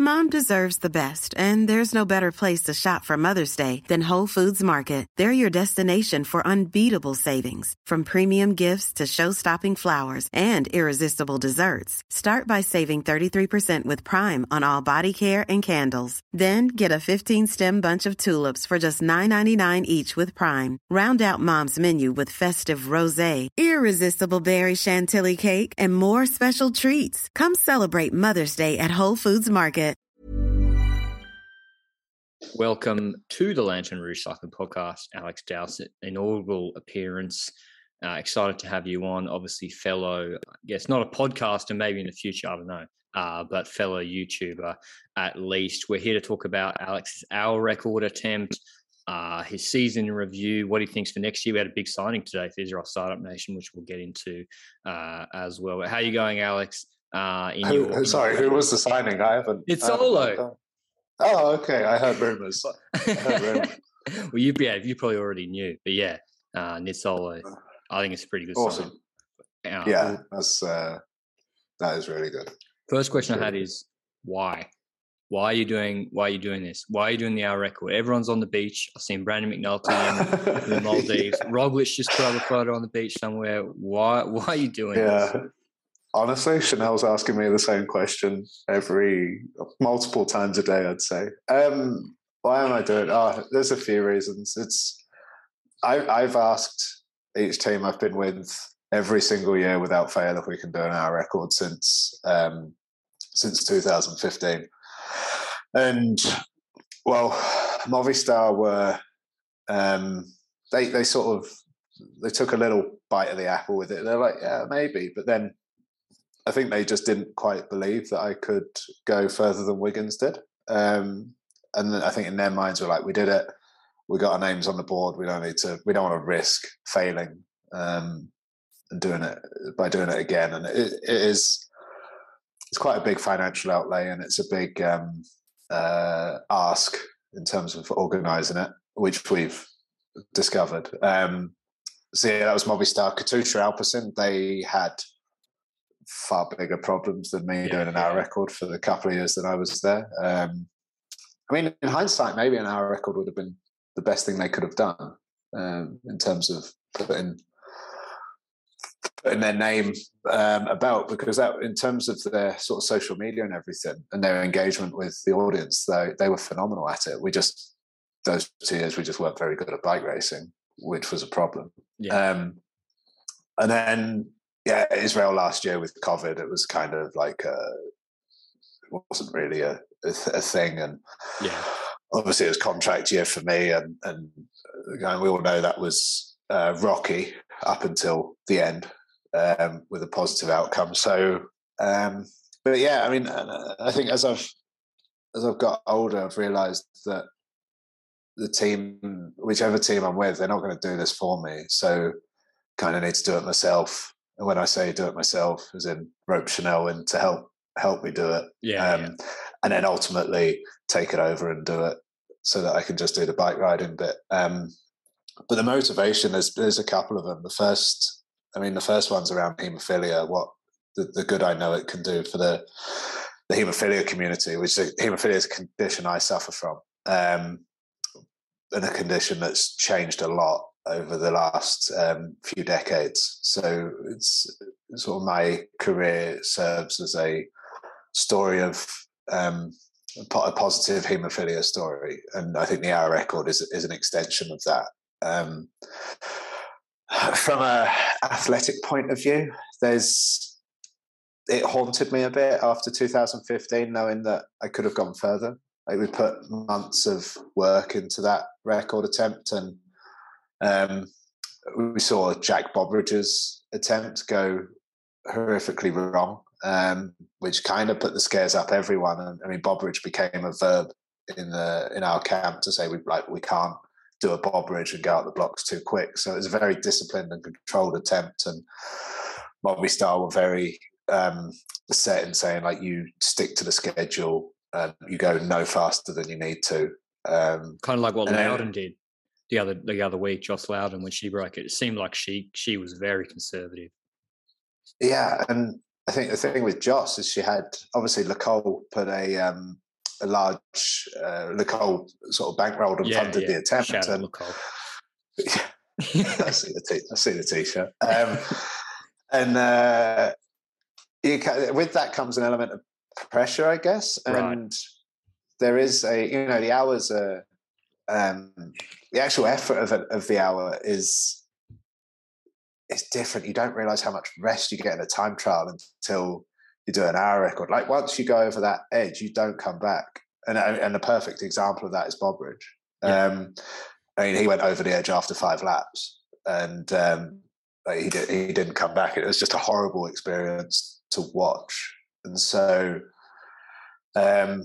Mom deserves the best, and there's no better place to shop for Mother's Day than Whole Foods Market. They're your destination for unbeatable savings, from premium gifts to show-stopping flowers and irresistible desserts. Start by saving 33% with Prime on all body care and candles. Then get a 15-stem bunch of tulips for just $9.99 each with Prime. Round out Mom's menu with festive rosé, irresistible berry chantilly cake, and more special treats. Come celebrate Mother's Day at Whole Foods Market. Welcome to the Lantern Rouge Cycling Podcast, Alex Dowsett, inaugural appearance. Excited to have you on. Obviously, fellow, I guess not a podcaster, maybe in the future, I don't know, but fellow YouTuber at least. We're here to talk about Alex's hour record attempt, his season in review, what he thinks for next year. We had a big signing today for Israel Startup Nation, which we'll get into as well. But how are you going, Alex? Who was the signing? I haven't. It's Solo. Oh, okay. I heard rumors. Well, you probably already knew, but yeah, Nizzolo. I think it's a pretty good awesome. Sign. Yeah, that is really good. First question I had is why? Why are you doing this? Why are you doing the hour record? Everyone's on the beach. I've seen Brandon McNulty in the Maldives. Roglic just put up a photo on the beach somewhere. Why are you doing this? Honestly, Chanel's asking me the same question multiple times a day, I'd say. Why am I doing it? There's a few reasons. I've asked each team I've been with every single year without fail if we can do an hour record since 2015. And, well, Movistar were, they took a little bite of the apple with it. They're like, yeah, maybe. But then I think they just didn't quite believe that I could go further than Wiggins did. And I think in their minds were like, we did it. We got our names on the board. We don't want to risk failing and doing it again. And it's quite a big financial outlay, and it's a big ask in terms of organising it, which we've discovered. So yeah, that was Movistar. Katusha Alpecin, they had far bigger problems than me doing an hour record for the couple of years that I was there. I mean, in hindsight, maybe an hour record would have been the best thing they could have done in terms of putting their name about, because that, in terms of their sort of social media and everything and their engagement with the audience, they were phenomenal at it. Those 2 years, we just weren't very good at bike racing, which was a problem. Yeah. And then, Israel last year with COVID, it was kind of like it wasn't really a thing. And obviously it was contract year for me. And we all know that was rocky up until the end with a positive outcome. So, but yeah, I mean, I think as I've got older, I've realised that the team, whichever team I'm with, they're not going to do this for me. So kind of need to do it myself. And when I say do it myself, as in rope Chanel in to help me do it. And then ultimately take it over and do it so that I can just do the bike riding bit. But the motivation, there's a couple of them. The first one's around haemophilia, what the good I know it can do for the haemophilia community, which haemophilia is a condition I suffer from. And a condition that's changed a lot over the last few decades. So it's sort of my career serves as a story of a positive haemophilia story. And I think the hour record is an extension of that. From an athletic point of view, it haunted me a bit after 2015, knowing that I could have gone further. Like, we put months of work into that record attempt, and we saw Jack Bobridge's attempt go horrifically wrong, which kind of put the scares up everyone. And I mean, Bobridge became a verb in our camp to say we can't do a Bobridge and go out the blocks too quick. So it was a very disciplined and controlled attempt, and Movistar were very set in saying, like, you stick to the schedule. You go no faster than you need to. Kind of like what Loudon did the other week, Joss Loudon, when she broke it. It seemed like she was very conservative. Yeah, and I think the thing with Joss is she had, obviously, Lecole put a a large Nicole sort of bankrolled and funded the attempt. Shout out Nicole. I see the t-shirt. And with that comes an element of pressure, I guess. And there is the hours are, the actual effort of the hour is different. You don't realize how much rest you get in a time trial until you do an hour record. Like once you go over that edge, you don't come back. And a perfect example of that is Bobridge. I mean, he went over the edge after 5 laps, and he didn't come back. It was just a horrible experience to watch. And so, I'd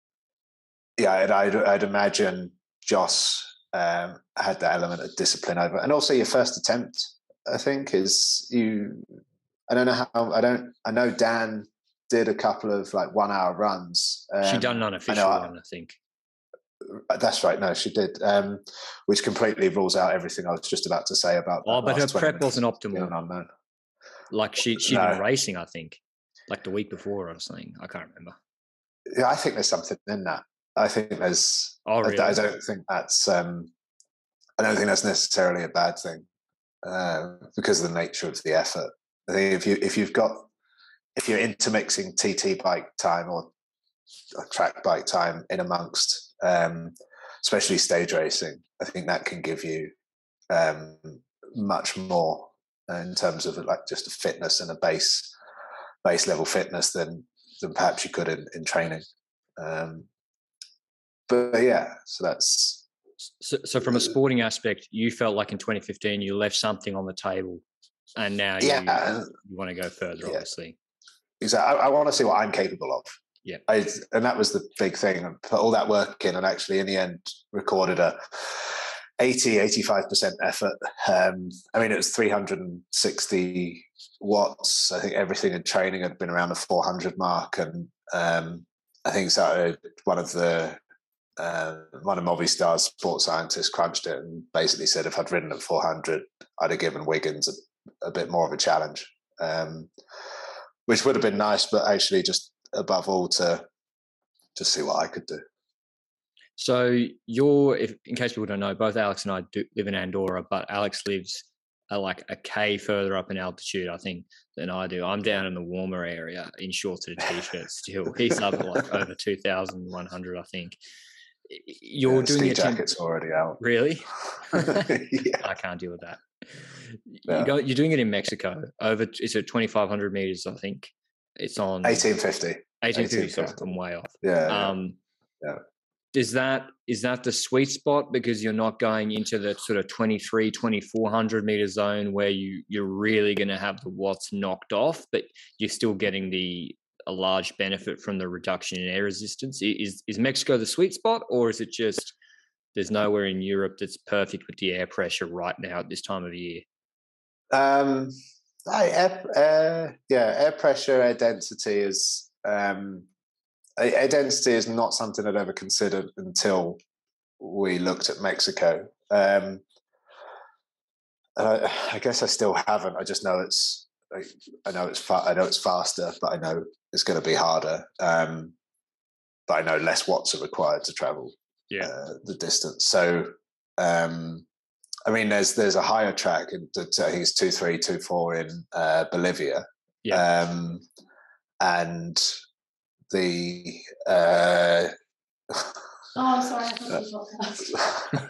imagine Joss had that element of discipline over, and also your first attempt. I think is you. I don't know how. I know Dan did a couple of like 1 hour runs. She done an unofficial one, I think. That's right. No, she did, which completely rules out everything I was just about to say about. Oh, but her prep wasn't optimal. Like she'd been racing, I think, like the week before or something. I can't remember. Yeah, I think there's something in that. I think there's. Oh, really? I don't think that's. I don't think that's necessarily a bad thing, because of the nature of the effort. I think if you're intermixing TT bike time or track bike time in amongst. Especially stage racing, I think that can give you much more in terms of like just a fitness and a base level fitness than perhaps you could in training. But yeah, so that's so from a sporting aspect, you felt like in 2015 you left something on the table, and now you want to go further, obviously. Exactly. I want to see what I'm capable of. Yeah, and that was the big thing. I put all that work in, and actually, in the end, recorded a 85% effort. I mean, it was 360 watts. I think everything in training had been around the 400 mark, and I think so. One of Movistar's sports scientists crunched it and basically said if I'd ridden at 400, I'd have given Wiggins a bit more of a challenge, which would have been nice, but actually just above all to just see what I could do. So in case people don't know, both Alex and I do live in Andorra, but Alex lives like a K further up in altitude, I think, than I do. I'm down in the warmer area in shorts and a t-shirt still. He's up at like over 2,100, I think. You're doing ski jacket's already out. Really? Yeah. I can't deal with that. Yeah. You're doing it in Mexico. Is it 2,500 meters, I think? It's on 1850. 1850, so I'm way off. Yeah. Is that the sweet spot because you're not going into the sort of 2,400 meter zone where you're really going to have the watts knocked off, but you're still getting a large benefit from the reduction in air resistance? Is Mexico the sweet spot, or is it just there's nowhere in Europe that's perfect with the air pressure right now at this time of year? Air pressure, air density is not something I'd ever considered until we looked at Mexico. I guess I still haven't. I just know I know it's faster, but I know it's going to be harder. But I know less watts are required to travel the distance. So, I mean, there's a higher track. I think it's 2.3, 2.4 in Bolivia. Yeah. And the oh, sorry, I thought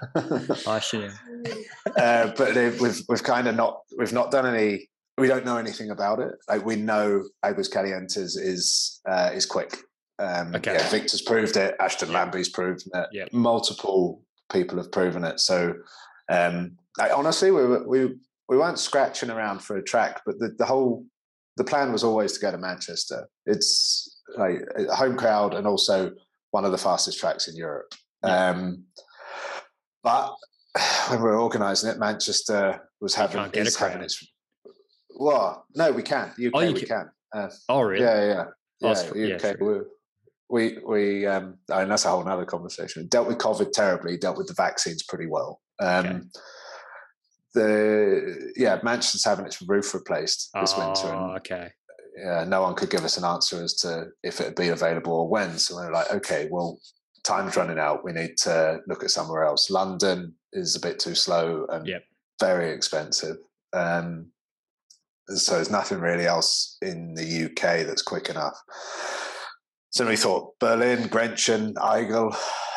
but we've not done any. We don't know anything about it. Like we know Aguascalientes is quick. Victor's proved it. Ashton Lambie's proven it. Yeah. Multiple people have proven it. So honestly, we weren't scratching around for a track, but the plan was always to go to Manchester. It's like a home crowd and also one of the fastest tracks in Europe. Yeah. But when we were organising it, Manchester was having its. Well, no, we can. UK, we can. Really? Yeah. UK. Sure. We and that's a whole other conversation. Dealt with COVID terribly. Dealt with the vaccines pretty well. Manchester's having its roof replaced this winter. And, no one could give us an answer as to if it would be available or when. So we were like, okay, well, time's running out. We need to look at somewhere else. London is a bit too slow and very expensive. So there's nothing really else in the UK that's quick enough. So we thought Berlin, Grenchen, Aigle.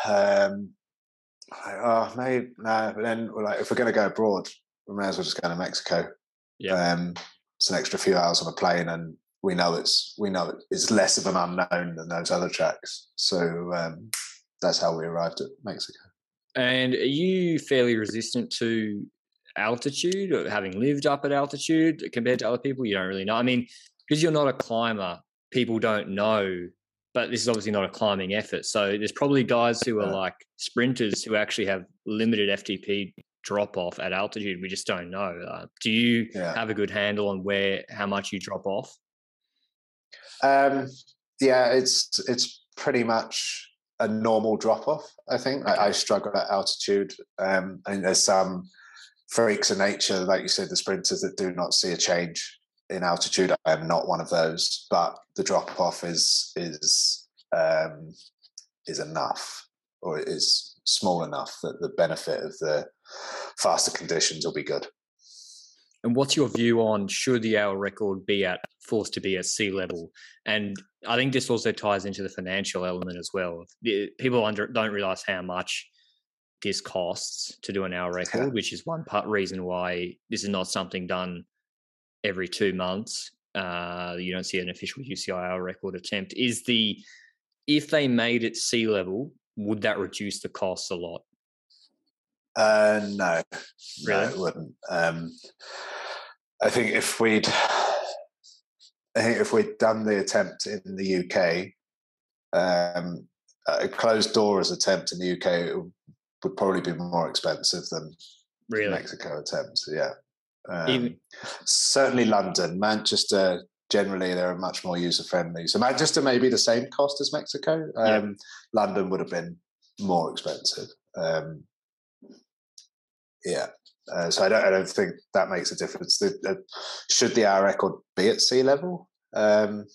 Maybe no. But then we're like, if we're going to go abroad, we may as well just go to Mexico. Yeah. It's an extra few hours on a plane, and we know it's less of an unknown than those other tracks. So that's how we arrived at Mexico. And are you fairly resistant to altitude, or having lived up at altitude compared to other people? You don't really know. I mean, because you're not a climber, people don't know, but this is obviously not a climbing effort. So there's probably guys who are like sprinters who actually have limited FTP drop off at altitude. We just don't know. Do you have a good handle on how much you drop off? It's pretty much a normal drop off. I think I struggle at altitude. And there's some freaks of nature, like you said, the sprinters that do not see a change in altitude. I am not one of those, but the drop off is enough, or it is small enough that the benefit of the faster conditions will be good. And what's your view on should the hour record be forced to be at sea level? And I think this also ties into the financial element as well. People don't realize how much this costs to do an hour record, which is one reason why this is not something done every 2 months. You don't see an official UCI hour record attempt. If they made it sea level, would that reduce the costs a lot? No, really? No, it wouldn't. I think if we'd done the attempt in the UK, a closed doors attempt in the UK would probably be more expensive than the Mexico attempt. Yeah, certainly London, Manchester. Generally, they're much more user friendly. So Manchester may be the same cost as Mexico. London would have been more expensive. So I don't think that makes a difference. Should the hour record be at sea level? Not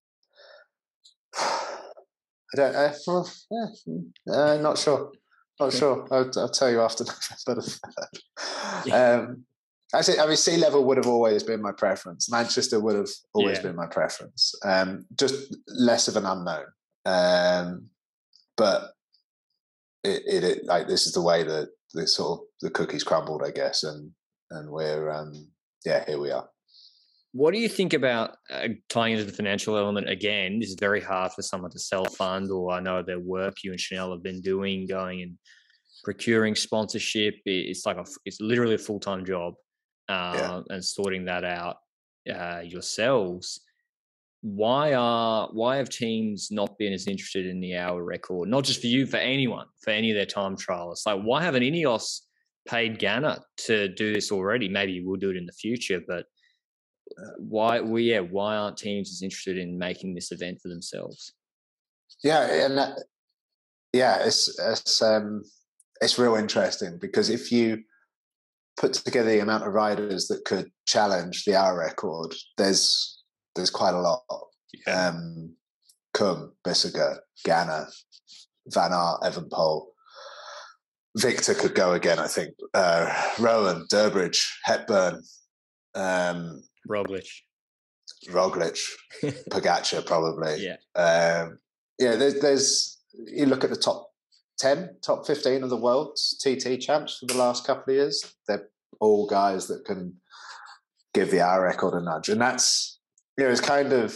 sure. Not sure. I'll tell you after November. Actually, I mean, sea level would have always been my preference. Manchester would have always been my preference. Just less of an unknown. But it like this is the way that the cookies crumbled, I guess, and we're here we are. What do you think about tying into the financial element again? This is very hard for someone to self-fund, or I know their work you and Chanel have been doing, going and procuring sponsorship. It's literally a full-time job, and sorting that out yourselves. Why have teams not been as interested in the hour record? Not just for you, for anyone, for any of their time trialists. Like, why haven't Ineos paid Ganna to do this already? Maybe you will do it in the future, but why aren't teams as interested in making this event for themselves? It's real interesting, because if you put together the amount of riders that could challenge the hour record, there's quite a lot. Koum, Bissegger, Ganna, Van Aert, Evenepoel. Victor could go again, I think. Rowan, Durbridge, Hepburn, Roglic, Pogacar, probably. There's you look at the top 10, top 15 of the world's TT champs for the last couple of years. They're all guys that can give the hour record a nudge, and that's it's kind of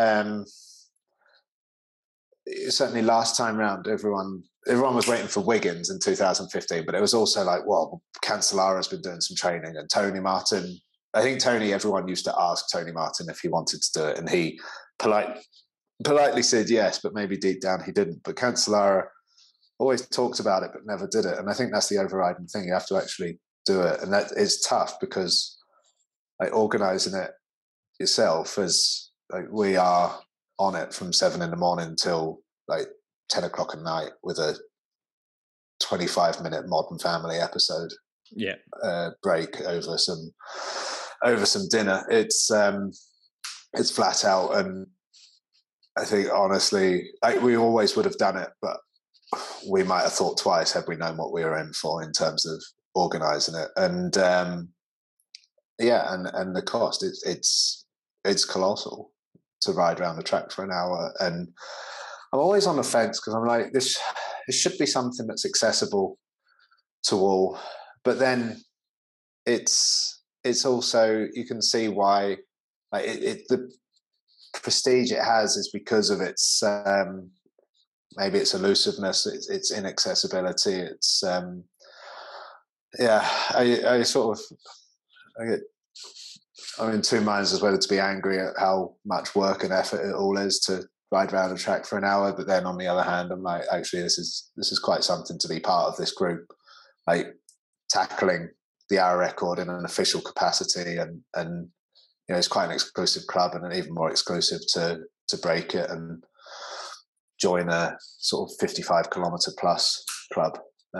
certainly last time round. Everyone was waiting for Wiggins in 2015, but it was also like, well, Cancellara been doing some training, and Tony Martin. I think everyone used to ask Tony Martin if he wanted to do it, and he politely said yes, but maybe deep down he didn't. But Cancellara always talked about it, but never did it. And I think that's the overriding thing. You have to actually do it. And that is tough, because organising it yourself, as we are on it from 7 a.m. till 10 o'clock at night with a 25-minute Modern Family episode break over some dinner. It's it's flat out. And I think honestly, we always would have done it, but we might have thought twice had we known what we were in for in terms of organising it. And and the cost, it's colossal to ride around the track for an hour. And I'm always on the fence because I'm like, this should be something that's accessible to all, but then it's also, you can see why, like the prestige it has is because of its maybe its elusiveness, its inaccessibility. It's I'm in two minds as whether to be angry at how much work and effort it all is to ride around a track for an hour, but then on the other hand, I'm like, actually, this is quite something to be part of this group, like tackling the hour record in an official capacity, and it's quite an exclusive club, and an even more exclusive to break it and join a sort of 55 kilometer plus club.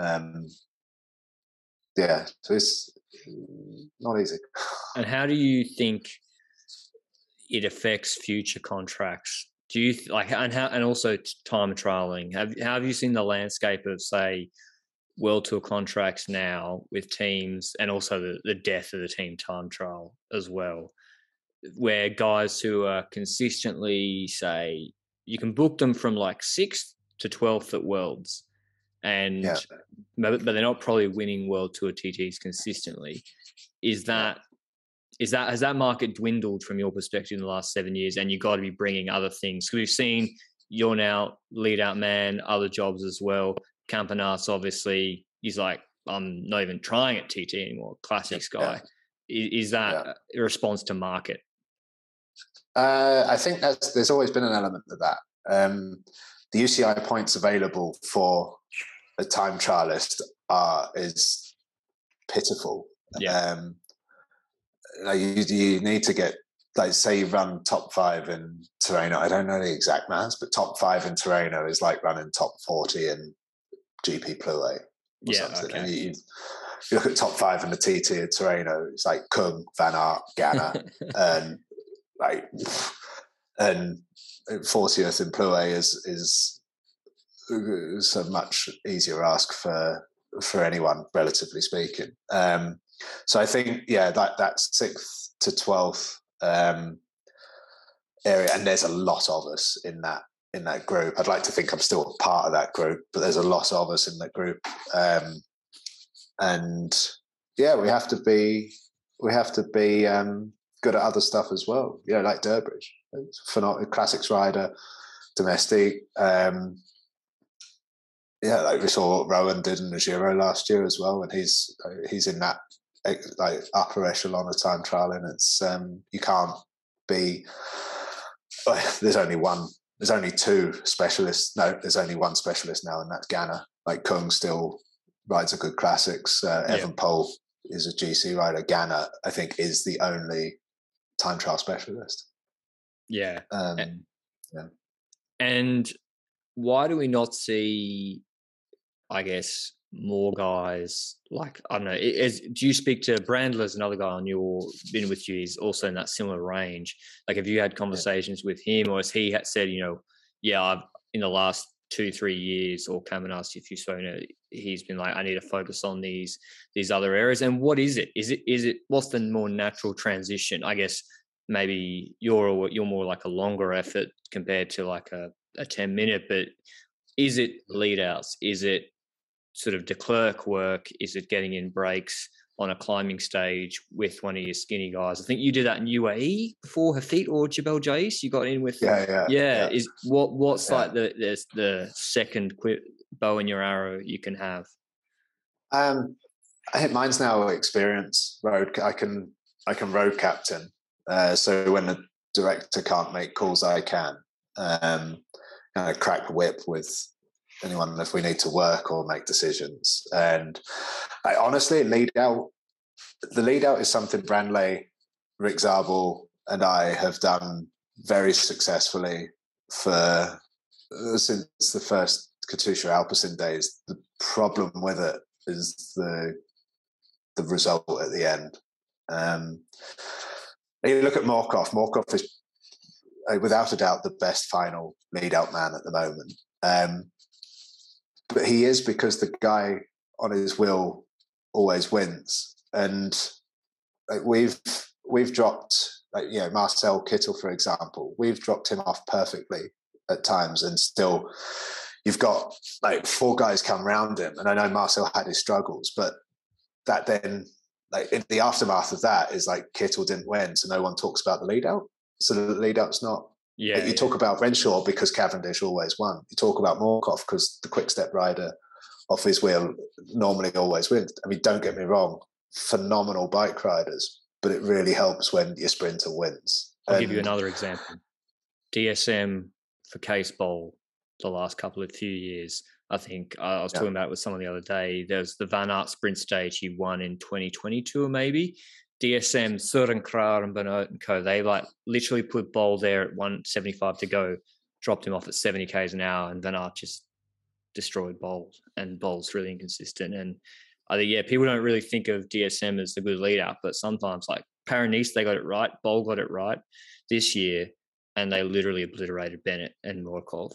So it's not easy. And how do you think it affects future contracts? Do you and also time trialing? How have you seen the landscape of, say, World Tour contracts now with teams, and also the death of the team time trial as well, where guys who are consistently, say, you can book them from like 6th to 12th at Worlds, but they're not probably winning World Tour TTs consistently. Has that market dwindled from your perspective in the last 7 years, and you've got to be bringing other things? Because we've seen you're now lead out man, other jobs as well. Campenas, obviously, he's like, I'm not even trying at TT anymore. Classics guy. Is that a response to market? I think there's always been an element of that. The UCI points available for a time trialist is pitiful. You need to get, like, say you run top 5 in Tirreno. I don't know the exact maths, but top 5 in Tirreno is like running top 40 in GP Plouay or something. Okay. And you look at top 5 in the TT at Tirreno, it's like Kung, Van Aert, Ganna, and 40th in Plouay is a much easier ask for anyone, relatively speaking. So I think, that 6th to 12th area, and there's a lot of us in that group. I'd like to think I'm still part of that group, but there's a lot of us in that group. We have to be good at other stuff as well. Like Durbridge, phenomenal classics rider, domestic. Like we saw what Rowan did in the Giro last year as well, and he's in that like upper echelon of time trialing. It's you can't be. There's only two specialists. No, there's only one specialist now, and that's Ganna. Like Kung still rides a good classics. Evan Pole is a GC rider. Ganna, I think, is the only time trial specialist. And why do we not see, I guess, more guys like, I don't know, do you speak to Brandler's another guy on been with you, he's also in that similar range? Like, have you had conversations with him, or has he said, I've in the last 2-3 years, or Campenas, if you so, he's been like, I need to focus on these other areas? And what is it? Is it what's the more natural transition? I guess maybe you're more like a longer effort compared to like a 10-minute, but is it lead outs? Is it sort of de Klerk work? Is it getting in breaks on a climbing stage with one of your skinny guys? I think you did that in UAE before Hafid or Jebel Jais. You got in with Is what's like the second bow in your arrow you can have? I think mine's now experience. I can road captain. So when the director can't make calls, I can. Kind of crack the whip with anyone if we need to work or make decisions. And honestly, the lead out is something Brandley, Rick Zabel, and I have done very successfully since the first Katusha Alpecin days. The problem with it is the result at the end. You look at Morkov. Morkov is without a doubt, the best final lead-out man at the moment. But he is, because the guy on his wheel always wins. And we've dropped, Marcel Kittel, for example, we've dropped him off perfectly at times, and still you've got 4 guys come round him. And I know Marcel had his struggles, but that then, in the aftermath of that, is Kittel didn't win, so no one talks about the lead out. So the lead out's not. Yeah. You talk about Renshaw because Cavendish always won. You talk about Morkov because the quick step rider off his wheel normally always wins. I mean, don't get me wrong, phenomenal bike riders, but it really helps when your sprinter wins. I'll give you another example. DSM for Case Bowl the last few years. I think I was talking about it with someone the other day. There's the Van Aert sprint stage he won in 2022 or maybe. DSM, Søren Kragh and Bernard and Co. They literally put Bowl there at 175 to go, dropped him off at 70 k's an hour, and Van Aert just destroyed Bowl. And Bowl's really inconsistent. And I think people don't really think of DSM as the good lead out, but sometimes Paris-Nice, they got it right. Bowl got it right this year, and they literally obliterated Bennett and Morkov.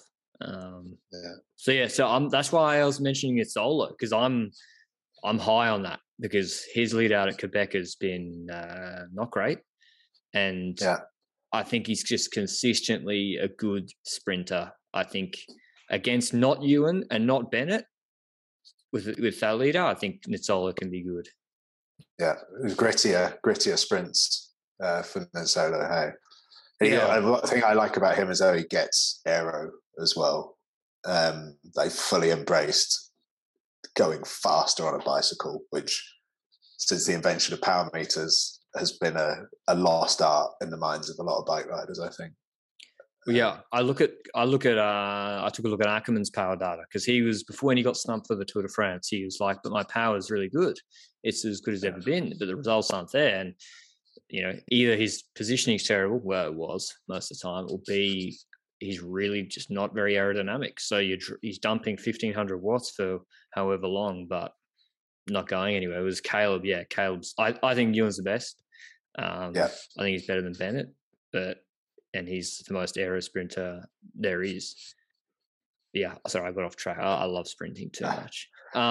So that's why I was mentioning Nizzolo, because I'm high on that, because his lead out at Quebec has been not great, and I think he's just consistently a good sprinter. I think against not Ewan and not Bennett with that leader, I think Nizzolo can be good. Yeah, grittier sprints for Nizzolo. Hey. The thing I like about him is how he gets aero as well. They fully embraced going faster on a bicycle, which since the invention of power meters has been a lost art in the minds of a lot of bike riders, I think. Yeah, I took a look at Ackermann's power data, because he was, before when he got stumped for the Tour de France, he was like, but my power is really good. It's as good as ever been, but the results aren't there. And either his positioning is terrible, where it was most of the time, or B, he's really just not very aerodynamic. So he's dumping 1,500 watts for however long, but not going anywhere. It was Caleb. Yeah, Caleb's. I think Ewan's the best. I think he's better than Bennett, and he's the most aero sprinter there is. Yeah, sorry, I got off track. I love sprinting too much.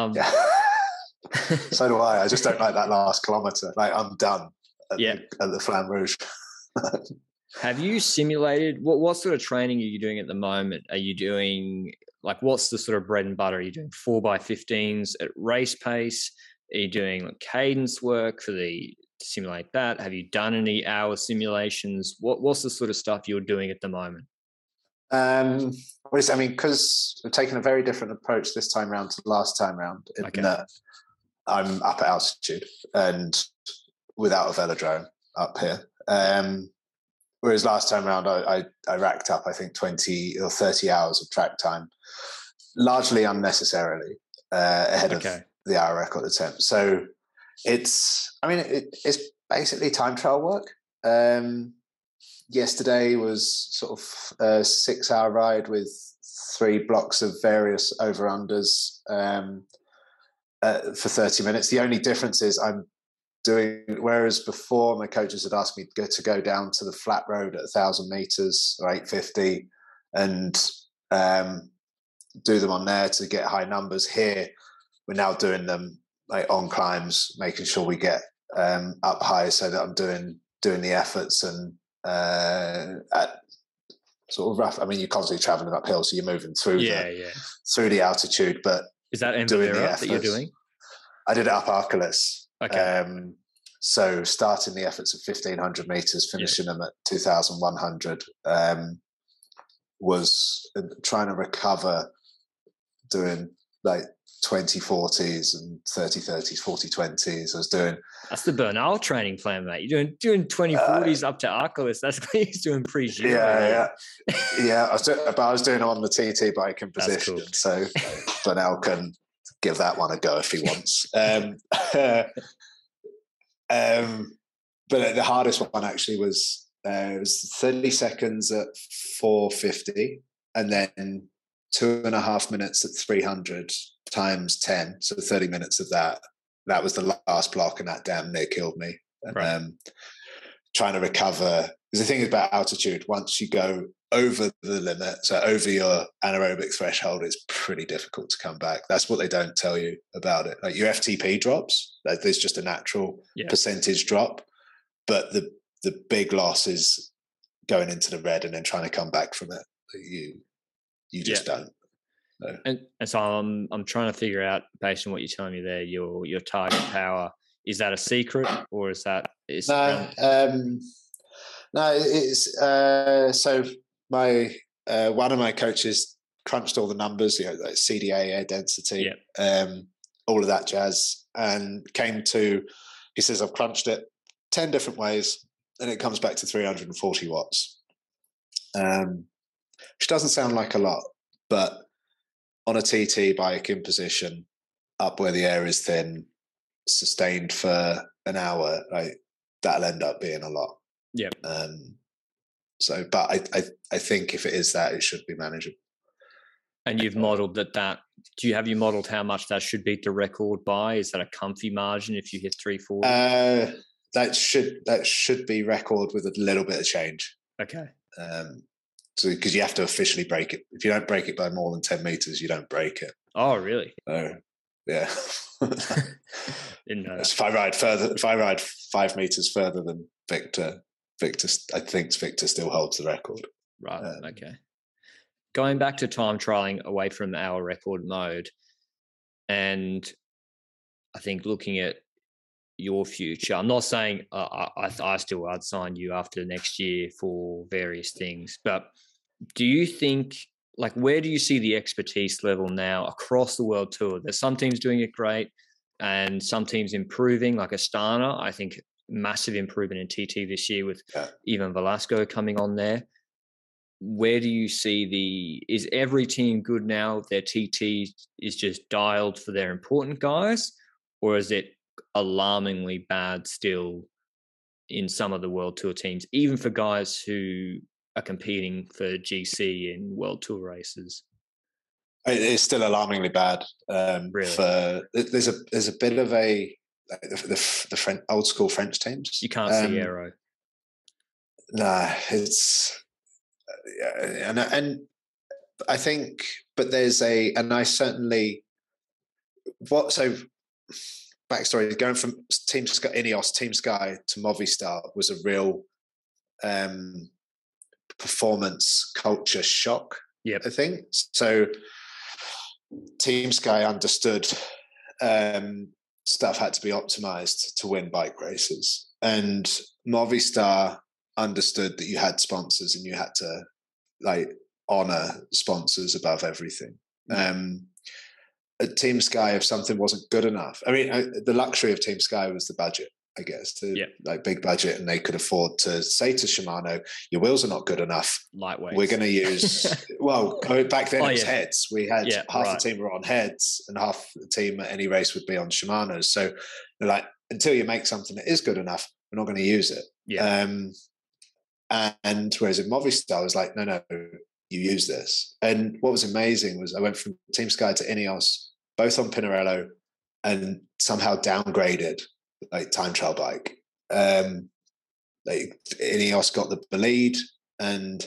So do I. I just don't like that last kilometre. I'm done at the Flamme Rouge. Have you simulated, what sort of training are you doing at the moment? Are you doing, what's the sort of bread and butter? Are you doing 4x15s at race pace? Are you doing cadence work to simulate that? Have you done any hour simulations? What's the sort of stuff you're doing at the moment? Because we're taking a very different approach this time round to last time round. That I'm up at altitude and without a velodrome up here. Whereas last time around, I racked up, I think, 20 or 30 hours of track time, largely unnecessarily, ahead of the hour record attempt. So it's basically time trial work. Yesterday was sort of a 6-hour ride with 3 blocks of various over-unders for 30 minutes. The only difference is I'm doing, whereas before my coaches had asked me to go down to the flat road at 1,000 meters or 850 and do them on there to get high numbers. Here we're now doing them on climbs, making sure we get up high, so that I'm doing the efforts and at sort of rough. I mean, you're constantly traveling uphill, so you're moving through the altitude. But is that Envalera that you're doing? I did it up Arcalus. Okay. So starting the efforts at 1,500 meters, finishing them at 2,100, was trying to recover, doing 20-40s and 30-30s, 40-20s. I was doing. That's the Bernal training plan, mate. You're doing 20-40s up to Arcalus. That's what he's doing pre-Giro. Yeah. I was doing it on the TT bike in position, cool. So Bernal can give that one a go if he wants. But the hardest one actually was it was 30 seconds at 450 and then 2.5 minutes at 300 times 10. So 30 minutes of that. That was the last block, and that damn near killed me. And, trying to recover Because the thing about altitude, once you go over the limit, so over your anaerobic threshold, it's pretty difficult to come back. That's what they don't tell you about it. Like your FTP drops, like there's just a natural percentage drop, but the big loss is going into the red and then trying to come back from it. You just don't. No. And so I'm trying to figure out, based on what you're telling me there, your target power. Is that a secret, or is that? No, it's so my one of my coaches crunched all the numbers, like CDA, air density, all of that jazz, and came to. He says, I've crunched it 10 different ways, and it comes back to 340 watts, which doesn't sound like a lot, but on a TT bike in position, up where the air is thin, sustained for an hour, like that'll end up being a lot. Yeah. So, but I think if it is that, it should be manageable. And you've modelled that. Have you modelled how much that should beat the record by? Is that a comfy margin if you hit 340? That should be record with a little bit of change. Okay. So because you have to officially break it. If you don't break it by more than 10 meters, you don't break it. Oh, really? Yeah. Didn't know that. If I ride 5 meters further than Victor, I think Victor still holds the record. Right. Okay. Going back to time trialing away from our record mode, and I think looking at your future, I'm not saying I'd sign you after next year for various things, but do you think, like, where do you see the expertise level now across the world tour? There's some teams doing it great and some teams improving, like Astana. I think massive improvement in TT this year with Ivan Velasco coming on there. Where do you see is every team good now? Their TT is just dialed for their important guys, or is it alarmingly bad still in some of the World Tour teams, even for guys who are competing for GC in World Tour races? It's still alarmingly bad. Really? There's a bit of the French, old school French teams. You can't see aero. Nah, it's and I think, but there's and I certainly backstory going from Team Sky, Ineos, Team Sky to Movistar was a real performance culture shock. Yep. I think so. Team Sky understood stuff had to be optimized to win bike races, and Movistar understood that you had sponsors and you had to honor sponsors above everything. At Team Sky, if something wasn't good enough, I mean, the luxury of Team Sky was the budget, I guess, big budget, and they could afford to say to Shimano, your wheels are not good enough. Lightweight. We're going to use, back then it was heads. We had half the team were on heads and half the team at any race would be on Shimanos. So until you make something that is good enough, we're not going to use it. Yeah. And whereas in Movistar, I was like, no, you use this. And what was amazing was I went from Team Sky to Ineos, both on Pinarello, and somehow downgraded time trial bike. Ineos got the lead, and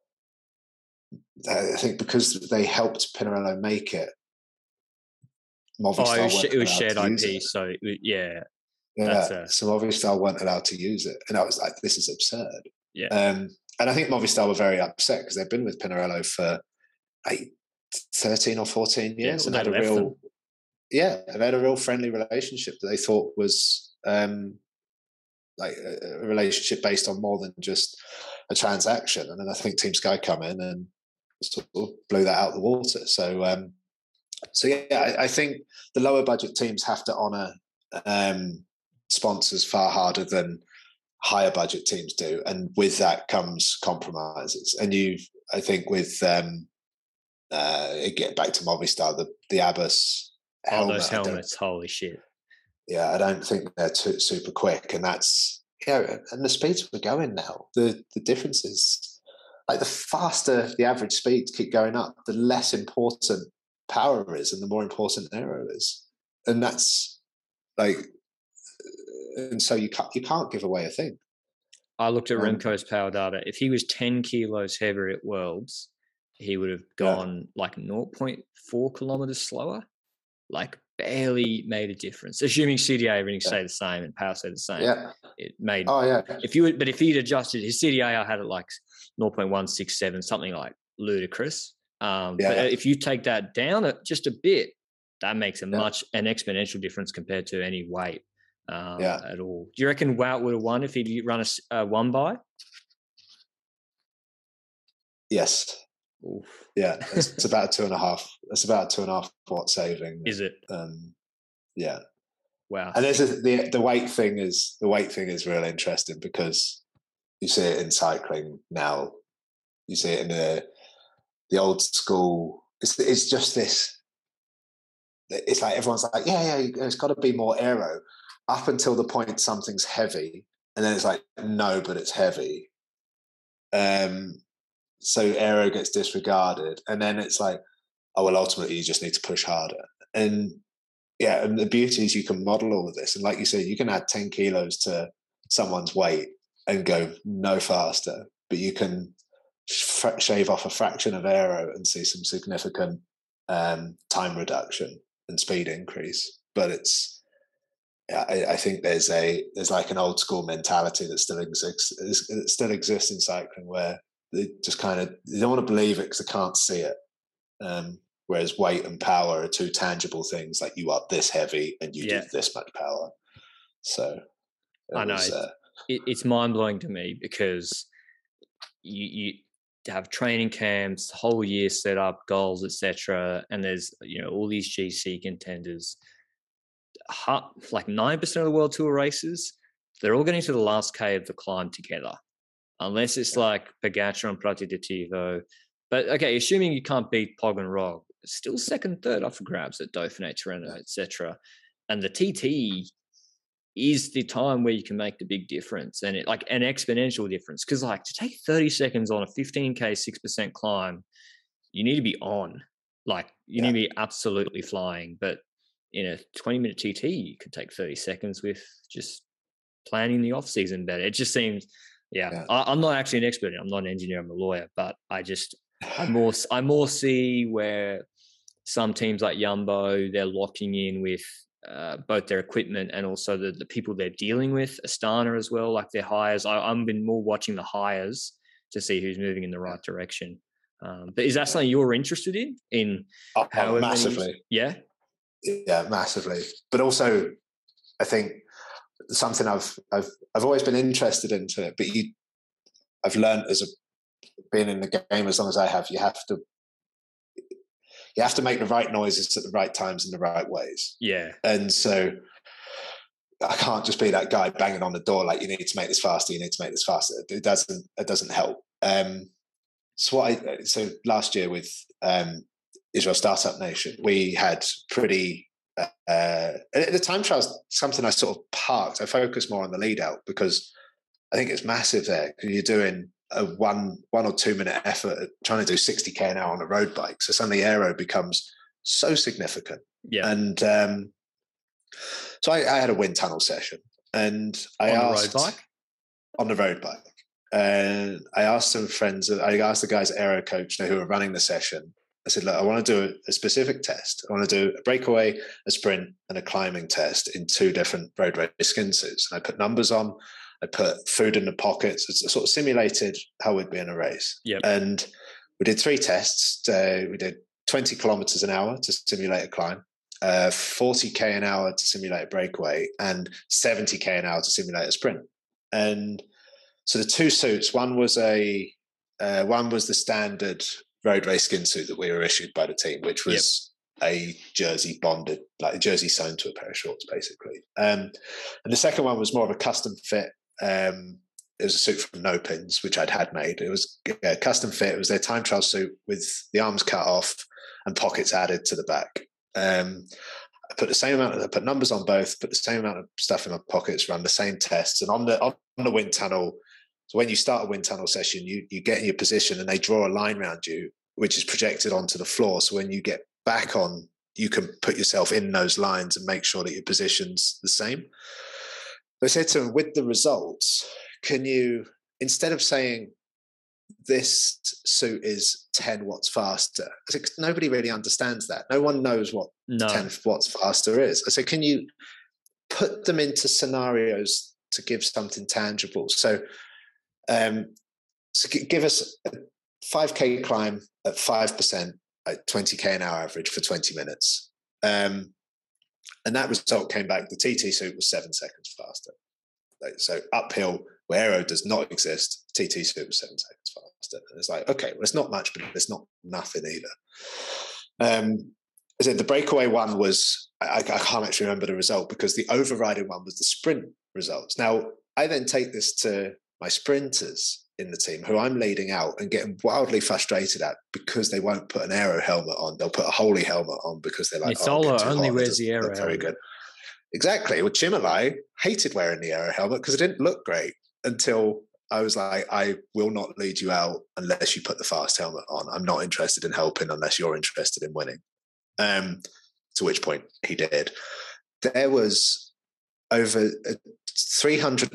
I think because they helped Pinarello make it, Movistar it was shared IP, so yeah. So Movistar weren't allowed to use it, and I was like, "This is absurd." Yeah. And I think Movistar were very upset because they've been with Pinarello for 13 or 14 years, and they've had a real friendly relationship that they thought was a relationship based on more than just a transaction. And then I think Team Sky come in and sort of blew that out of the water. So I think the lower budget teams have to honour sponsors far harder than higher budget teams do, and with that comes compromises. And I think with get back to Movistar, the Abus helmet, those helmets, holy shit! Yeah, I don't think they're super quick, and that's and the speeds we're going now. The difference is the faster the average speeds keep going up, the less important power is, and the more important aero is, and that's and so you can't give away a thing. I looked at Remco's power data. If he was 10 kilos heavier at Worlds, he would have gone like 0.4 kilometers slower. Like barely made a difference. Assuming CDA everything stayed the same and power stayed the same. Yeah. It made. Oh yeah. If he'd adjusted his CDA, I had it like 0.167, something like ludicrous. But if you take that down just a bit, that makes an exponential difference compared to any weight at all. Do you reckon Wout would have won if he'd run a 1 by? Yes. Oof. Yeah, it's about 2.5. It's about 2.5 watt saving. Is it? Yeah. Wow. And there's the weight thing is really interesting because you see it in cycling now. You see it in the old school. It's just this. It's like everyone's like, it's got to be more aero, up until the point something's heavy, and then it's like, no, but it's heavy. So aero gets disregarded, and then it's like, oh well, ultimately you just need to push harder. And and the beauty is you can model all of this, and like you said, you can add 10 kilos to someone's weight and go no faster, but you can shave off a fraction of aero and see some significant time reduction and speed increase. But it's I think there's like an old school mentality that still exists in cycling, where they just they don't want to believe it because they can't see it. Whereas weight and power are two tangible things. Like, you are this heavy and you do this much power. So I know it's mind blowing to me, because you have training camps, the whole year set up, goals, etc. And there's all these GC contenders. Like 9% of the World Tour races, they're all getting to the last K of the climb together, unless it's like Pogacar and Pratidativo. But okay, assuming you can't beat Pog and Rog, still second, third up for grabs at Dauphiné, Tirreno, etc. And the TT is the time where you can make the big difference, and like an exponential difference. Because like, to take 30 seconds on a 15K 6% climb, you need to be on. Like, you need to be absolutely flying. But in a 20-minute TT, you could take 30 seconds with just planning the off season better. It just seems, I'm not actually an expert. I'm not an engineer. I'm a lawyer, but I more see where some teams like Jumbo, they're locking in with both their equipment and also the people they're dealing with. Astana as well, like their hires. I've been more watching the hires to see who's moving in the right direction. But is that something you're interested in? How massively? Yeah, massively. But also, I think something I've always been interested into it. But I've learned being in the game as long as I have, you have to make the right noises at the right times in the right ways. Yeah. And so I can't just be that guy banging on the door like, you need to make this faster, you need to make this faster. It doesn't help. So last year with Israel Startup Nation, we had pretty the time trials, something I sort of parked. I focused more on the lead out because I think it's massive there, because you're doing a 1 or 2 minute effort at trying to do 60k an hour on a road bike. So suddenly aero becomes so significant. Yeah. And so I had a wind tunnel session, and I asked on the road bike. And I asked some friends, I asked the guys at Aero Coach who were running the session. I said, look, I want to do a specific test. I want to do a breakaway, a sprint, and a climbing test in 2 different road race skin suits. And I put numbers on. I put food in the pockets. It's sort of simulated how we'd be in a race. Yep. And we did 3 tests. We did 20 kilometers an hour to simulate a climb, 40k an hour to simulate a breakaway, and 70k an hour to simulate a sprint. And so the 2 suits, one was the standard road race skin suit that we were issued by the team, which was a jersey bonded, like a jersey sewn to a pair of shorts, basically. And the second one was more of a custom fit. It was a suit from No Pins, which I'd made. It was a custom fit. It was their time trial suit with the arms cut off and pockets added to the back. I put numbers on both, put the same amount of stuff in my pockets, run the same tests. And on the wind tunnel, so when you start a wind tunnel session, you get in your position and they draw a line around you, which is projected onto the floor. So when you get back on, you can put yourself in those lines and make sure that your position's the same. I said to them, with the results, can you, instead of saying this suit is 10 watts faster, I said, nobody really understands that. No one knows what 10 watts faster is. I said, can you put them into scenarios to give something tangible? So, give us a 5K climb at 5% at 20K an hour average for 20 minutes. And that result came back, the TT suit was 7 seconds faster. So uphill, where aero does not exist, TT suit was 7 seconds faster. And it's like, okay, well, it's not much, but it's not nothing either. I said the breakaway one was, I can't actually remember the result because the overriding one was the sprint results. Now, I then take this to my sprinters in the team who I'm leading out and getting wildly frustrated at because they won't put an aero helmet on. They'll put a Holy helmet on because they're like, Solo only wears the aero helmet. Very good. Exactly. Well, Chimolai hated wearing the aero helmet because it didn't look great until I was like, I will not lead you out unless you put the fast helmet on. I'm not interested in helping unless you're interested in winning. To which point he did. There was over 200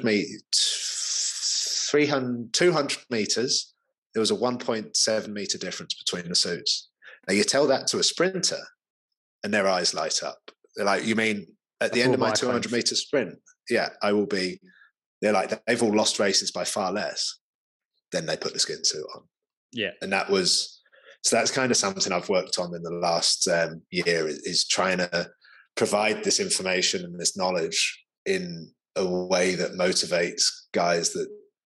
meters. There was a 1.7 meter difference between the suits. Now you tell that to a sprinter and their eyes light up. They're like, you mean at the end of my 200 meter sprint? Yeah, I will be. They're like, they've all lost races by far less than they put the skin suit on. Yeah. And so that's kind of something I've worked on in the last year is trying to provide this information and this knowledge in a way that motivates guys that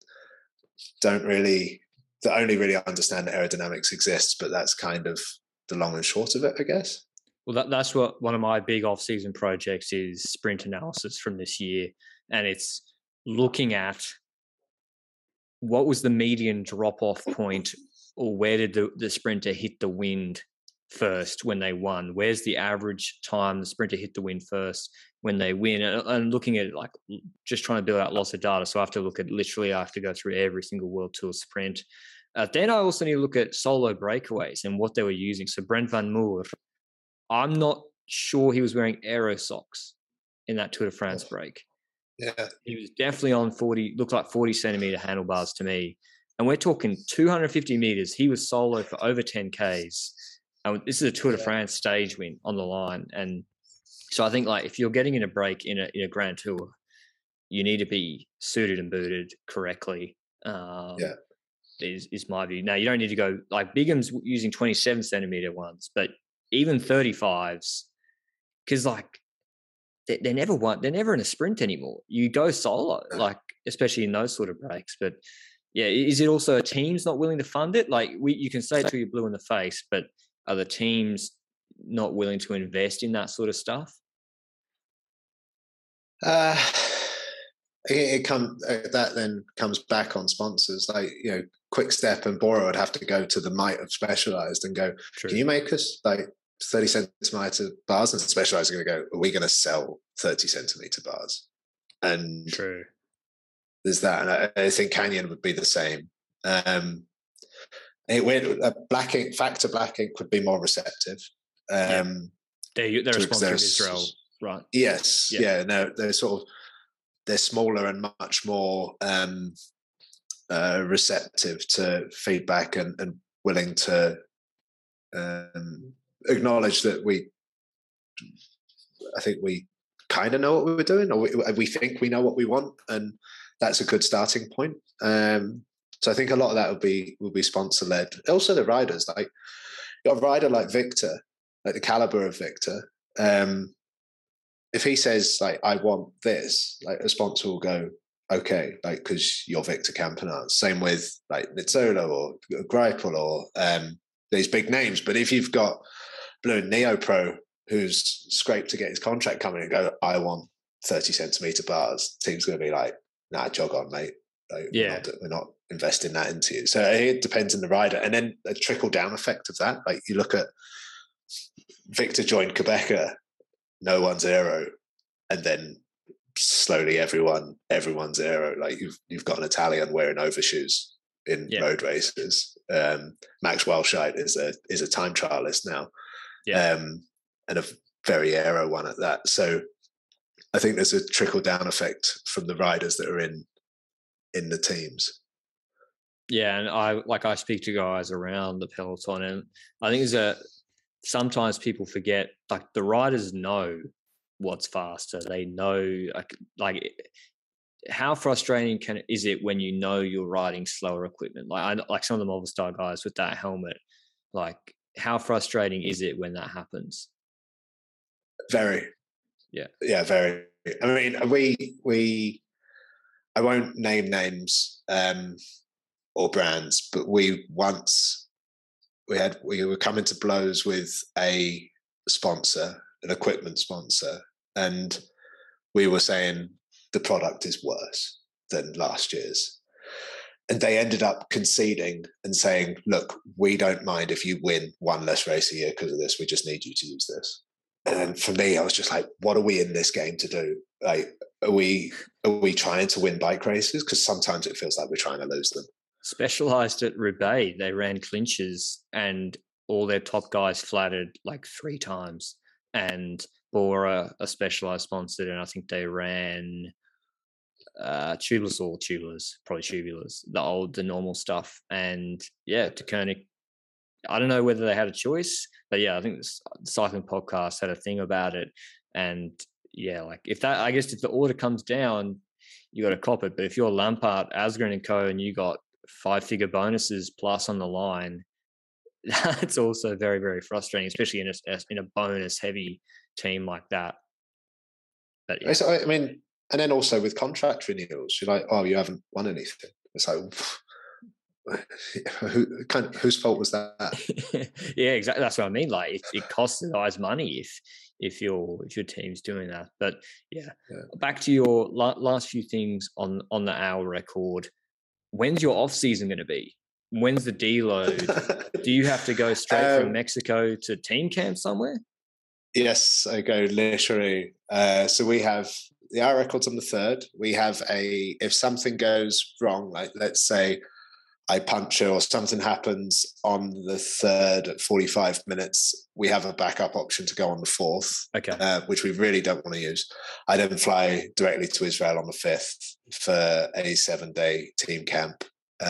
only really understand that aerodynamics exists, but that's kind of the long and short of it, I guess. Well, that's what one of my big off-season projects is, sprint analysis from this year. And it's looking at what was the median drop-off point, or where did the sprinter hit the wind first when they won? Where's the average time the sprinter hit the wind first when they win? And looking at it, like just trying to build out lots of data. So I have to look at I have to go through every single World Tour sprint. Then I also need to look at solo breakaways and what they were using. So Brent Van Moer, I'm not sure he was wearing aero socks in that Tour de France break. Yeah. He was definitely on 40 centimeter handlebars to me. And we're talking 250 meters. He was solo for over 10 Ks. And this is a Tour de France stage win on the line. And so I think, like, if you're getting in a break in a Grand Tour, you need to be suited and booted correctly. Is my view. Now, you don't need to go like Bigham's using 27 centimeter ones, but even 35s, because like they're never in a sprint anymore. You go solo, like especially in those sort of breaks. But yeah, is it also a team's not willing to fund it? Like you can say it till you're blue in the face, but are the teams not willing to invest in that sort of stuff? That then comes back on sponsors. Like, Quick Step and Bora would have to go to the might of Specialized and go, True. Can you make us like 30 centimeter bars? And Specialized are going to go, are we going to sell 30 centimeter bars? And True. There's that. And I think Canyon would be the same. Black ink, Factor Black Ink would be more receptive. They're sponsoring Israel, right? Yes. Yeah. No, they're smaller and much more receptive to feedback and willing to acknowledge that I think we kind of know what we were doing, or we think we know what we want, and that's a good starting point. So I think a lot of that will be sponsor led. Also, the riders, like you got a rider like Victor, like the caliber of Victor. If he says like I want this, like a sponsor will go, okay, like because you're Victor Campenaerts. Same with like Nizzolo or Greipel or these big names. But if you've got Blue Neopro who's scraped to get his contract coming and go, I want 30 centimeter bars, the team's going to be like, nah, jog on, mate. Like, we're not investing that into you. So it depends on the rider. And then a trickle down effect of that. Like you look at Victor joined Quebecer, no one's aero, and then slowly everyone's aero. Like you've got an Italian wearing overshoes in road races. Max Walscheid is a time trialist now. And a very aero one at that. So I think there's a trickle down effect from the riders that are in in the teams. Yeah, and I speak to guys around the peloton, and I think sometimes people forget, like, the riders know what's faster. They know, like how frustrating is it when you know you're riding slower equipment? Like some of the Movistar guys with that helmet, like, how frustrating is it when that happens? Very. Yeah, very. I mean, I won't name names or brands, but we were coming to blows with a sponsor, an equipment sponsor, and we were saying the product is worse than last year's. And they ended up conceding and saying, look, we don't mind if you win one less race a year because of this. We just need you to use this. And for me, I was just like, what are we in this game to do? Like, are we trying to win bike races? Because sometimes it feels like we're trying to lose them. Specialized at Roubaix, they ran clinches and all their top guys flattered like 3 times, and Bora, a Specialized sponsored, and I think they ran tubeless or tubulars, probably tubulars, the normal stuff. And yeah, De Koenig, I don't know whether they had a choice, but yeah, I think the Cycling Podcast had a thing about it. And yeah, like, if the order comes down, you got to cop it. But if you're Lampard, Asgreen and Co, and you got 5-figure bonuses plus on the line, that's also very, very frustrating, especially in a bonus heavy team like that. But yeah. So, I mean, and then also with contract renewals, you're like, oh, you haven't won anything. It's like, whose fault was that? Yeah, exactly. That's what I mean. Like, it costs the guys money if your team's doing that. But yeah. Back to your last few things on the hour record. When's your off season going to be? When's the deload? Do you have to go straight from Mexico to team camp somewhere? Yes, I go literally. So we have the hour records on the 3rd. We have if something goes wrong, like let's say I puncture or something happens on the 3rd at 45 minutes, we have a backup option to go on the 4th, which we really don't want to use. I then fly directly to Israel on the 5th for a 7-day team camp.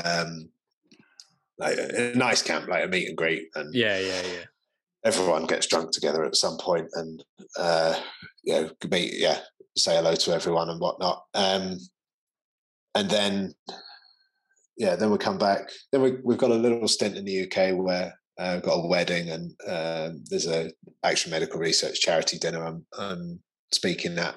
Like a nice camp, like a meet and greet. And yeah. Everyone gets drunk together at some point and, say hello to everyone and whatnot. And then we come back. Then we've got a little stint in the UK where we've got a wedding and there's a Action Medical Research charity dinner I'm speaking at.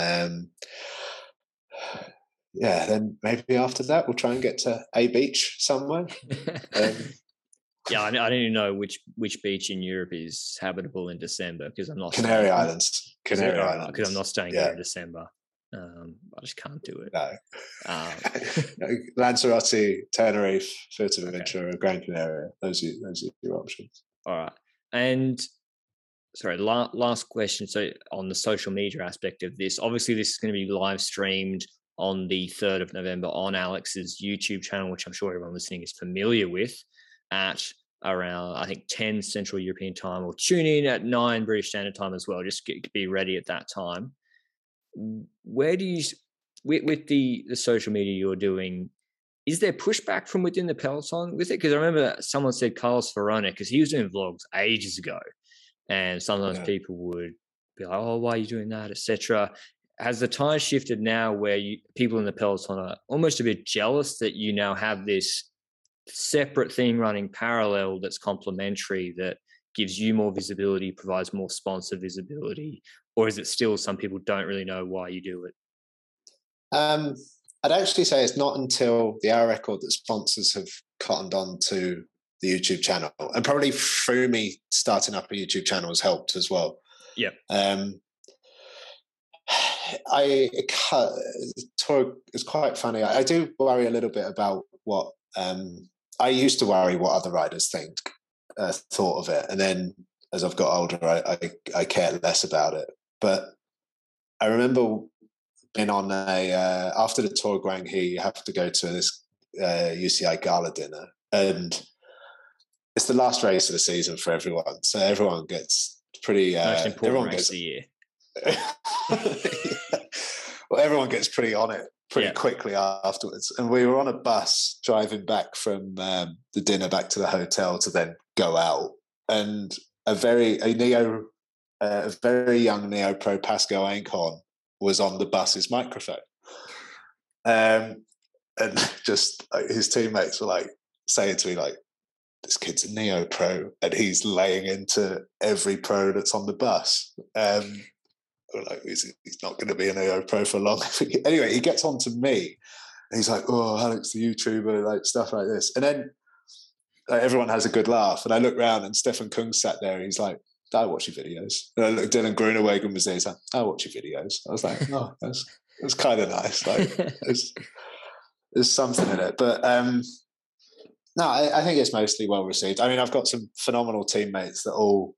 Then maybe after that we'll try and get to a beach somewhere. Yeah, I don't even know which beach in Europe is habitable in December, because I'm not Canary Islands. Because I'm not staying there in December. I just can't do it. No. Lanzarote, Tenerife, Fuerteventura, Gran Canaria. Those are your options. All right. And sorry, last question. So on the social media aspect of this, obviously this is going to be live streamed on the 3rd of November on Alex's YouTube channel, which I'm sure everyone listening is familiar with, at around, I think, 10 Central European time, or tune in at 9 British Standard Time as well. Just be ready at that time. Where do you, with the social media you're doing, is there pushback from within the peloton with it? Because I remember someone said Carlos Verona, because he was doing vlogs ages ago, and sometimes people would be like, oh, why are you doing that, etc. Has the tide shifted now where people in the peloton are almost a bit jealous that you now have this separate thing running parallel that's complementary, that gives you more visibility, provides more sponsor visibility? Or is it still some people don't really know why you do it? I'd actually say it's not until the hour record that sponsors have cottoned on to the YouTube channel, and probably through me starting up a YouTube channel has helped as well. Yeah. It's quite funny. I do worry a little bit about what I used to worry what other riders thought of it, and then as I've got older, I care less about it. But I remember being on after the Tour Guangxi, you have to go to this UCI gala dinner, and it's the last race of the season for everyone, so everyone gets pretty. Most important race of the year. Well, everyone gets pretty on it pretty quickly afterwards. And we were on a bus driving back from the dinner back to the hotel to then go out. And a very young Neo Pro, Pascal Ancorn, was on the bus's microphone. And just his teammates were like saying to me, like, this kid's a Neo Pro and he's laying into every pro that's on the bus. Like, he's not going to be a Neo Pro for long. Anyway, he gets on to me and he's like, oh, Alex the YouTuber, like stuff like this. And then everyone has a good laugh. And I look around and Stefan Kung sat there and he's like, I watch your videos. And I look, Dylan Groenewegen was there. He's like, I watch your videos. I was like, oh, that's kind of nice. Like, there's something in it. But no, I think it's mostly well received. I mean, I've got some phenomenal teammates that all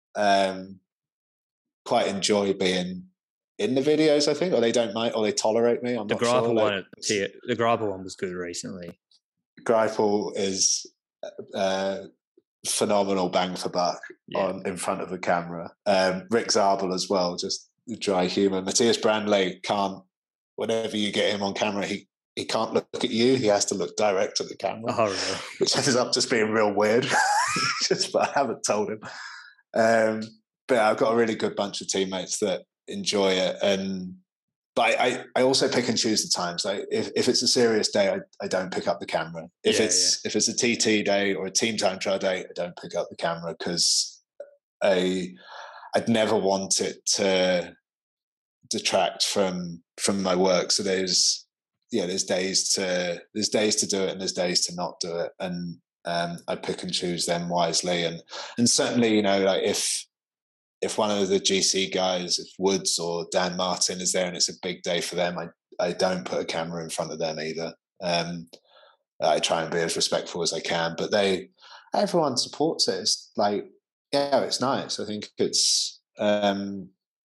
quite enjoy being in the videos, I think, or they don't mind, or they tolerate me. I'm not sure. The Greipel one was good recently. Greipel is phenomenal bang for buck in front of the camera. Rick Zabel as well, just dry humour. Matthias Brandley can't, whenever you get him on camera, he can't look at you. He has to look direct at the camera, really? Which ends up just being real weird. But I haven't told him. But I've got a really good bunch of teammates that enjoy it, but I also pick and choose the times. Like if it's a serious day, I don't pick up the camera. If it's a TT day or a team time trial day, I don't pick up the camera because I'd never want it to detract from my work. So there's days to do it and there's days to not do it, and I pick and choose them wisely. And certainly, like if one of the GC guys, if Woods or Dan Martin is there and it's a big day for them, I don't put a camera in front of them either. I try and be as respectful as I can, but everyone supports it. It's like, it's nice. I think it's I'll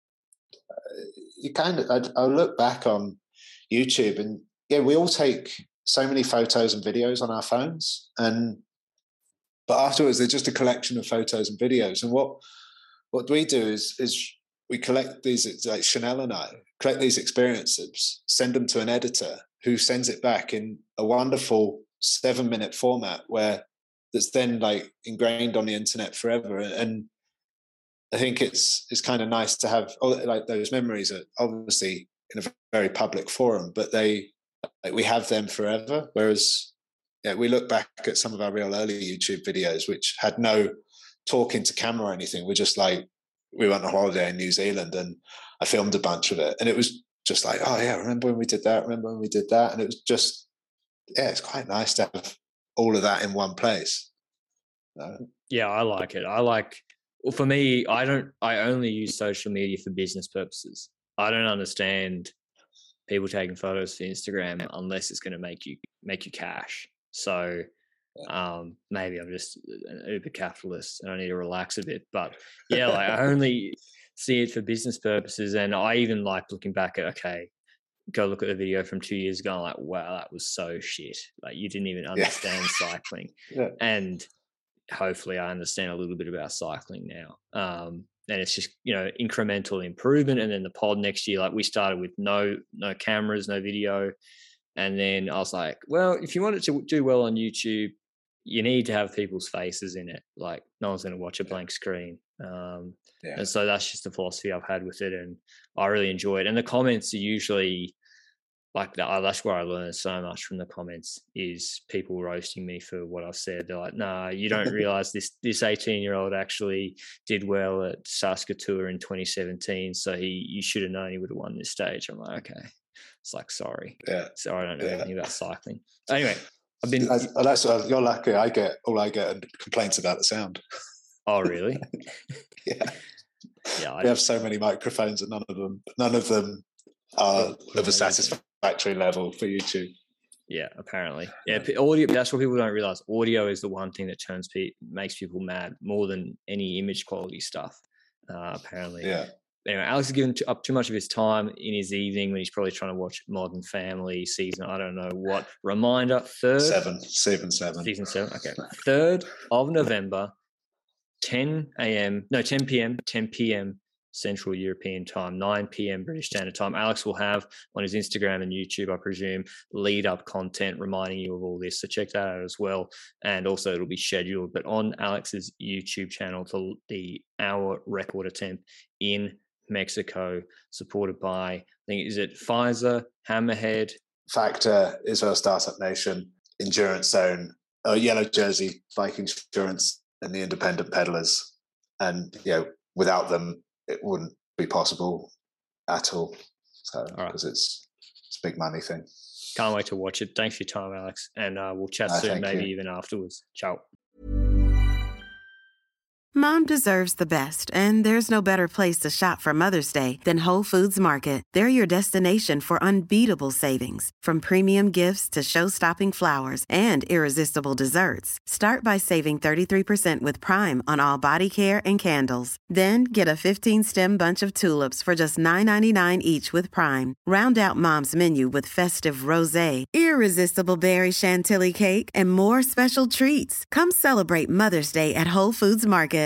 look back on YouTube and we all take so many photos and videos on our phones, but afterwards they're just a collection of photos and videos. And what we do is we collect these, like Chanel and I collect these experiences, send them to an editor who sends it back in a wonderful 7-minute format that's then like ingrained on the internet forever. And I think it's kind of nice to have like those memories are obviously in a very public forum, but we have them forever. Whereas we look back at some of our real early YouTube videos, which had no talking to camera or anything. We're just like, we went on holiday in New Zealand and I filmed a bunch of it. And it was just like, oh yeah, remember when we did that? And it was just, it's quite nice to have all of that in one place. Yeah, I like it. Well, for me, I only use social media for business purposes. I don't understand people taking photos for Instagram unless it's going to make you cash. So maybe I'm just an uber capitalist and I need to relax a bit. But like I only see it for business purposes. And I even like looking back at, go look at the video from 2 years ago. I'm like, wow, that was so shit. Like you didn't even understand cycling. And hopefully I understand a little bit about cycling now. And it's just, incremental improvement. And then the pod next year, like we started with no cameras, no video. And then I was like, well, if you want it to do well on YouTube, you need to have people's faces in it. Like no one's going to watch a blank screen. And so that's just the philosophy I've had with it. And I really enjoy it. And the comments are usually like that. That's where I learned so much from the comments is people roasting me for what I've said. They're like, nah, you don't realize this 18-year-old actually did well at Saskatoon in 2017. So you should have known he would have won this stage. I'm like, okay. It's like, sorry. So I don't know anything about cycling. Anyway, you're lucky. I get complaints about the sound. Oh, really? Yeah. We have so many microphones and none of them are of a satisfactory level for YouTube. Yeah, apparently. Yeah, audio. That's what people don't realize. Audio is the one thing that makes people mad more than any image quality stuff. Apparently. Yeah. Anyway, Alex is giving up too much of his time in his evening when he's probably trying to watch Modern Family season. I don't know what. Reminder, season 7. Okay. 3rd of November, 10 p.m. Central European time, 9 p.m. British Standard Time. Alex will have on his Instagram and YouTube, I presume, lead-up content reminding you of all this. So check that out as well. And also it'll be scheduled, but on Alex's YouTube channel, to the hour record attempt in Mexico, supported by, I think, is it Pfizer, Hammerhead, Factor, Israel Startup Nation, Endurance Zone, Yellow Jersey, Viking Insurance, and the Independent Peddlers. And without them, it wouldn't be possible at all. So because it's a big money thing. Can't wait to watch it. Thanks for your time, Alex, and we'll chat soon, maybe even afterwards. Ciao. Mom deserves the best, and there's no better place to shop for Mother's Day than Whole Foods Market. They're your destination for unbeatable savings, from premium gifts to show-stopping flowers and irresistible desserts. Start by saving 33% with Prime on all body care and candles. Then get a 15-stem bunch of tulips for just $9.99 each with Prime. Round out Mom's menu with festive rosé, irresistible berry chantilly cake, and more special treats. Come celebrate Mother's Day at Whole Foods Market.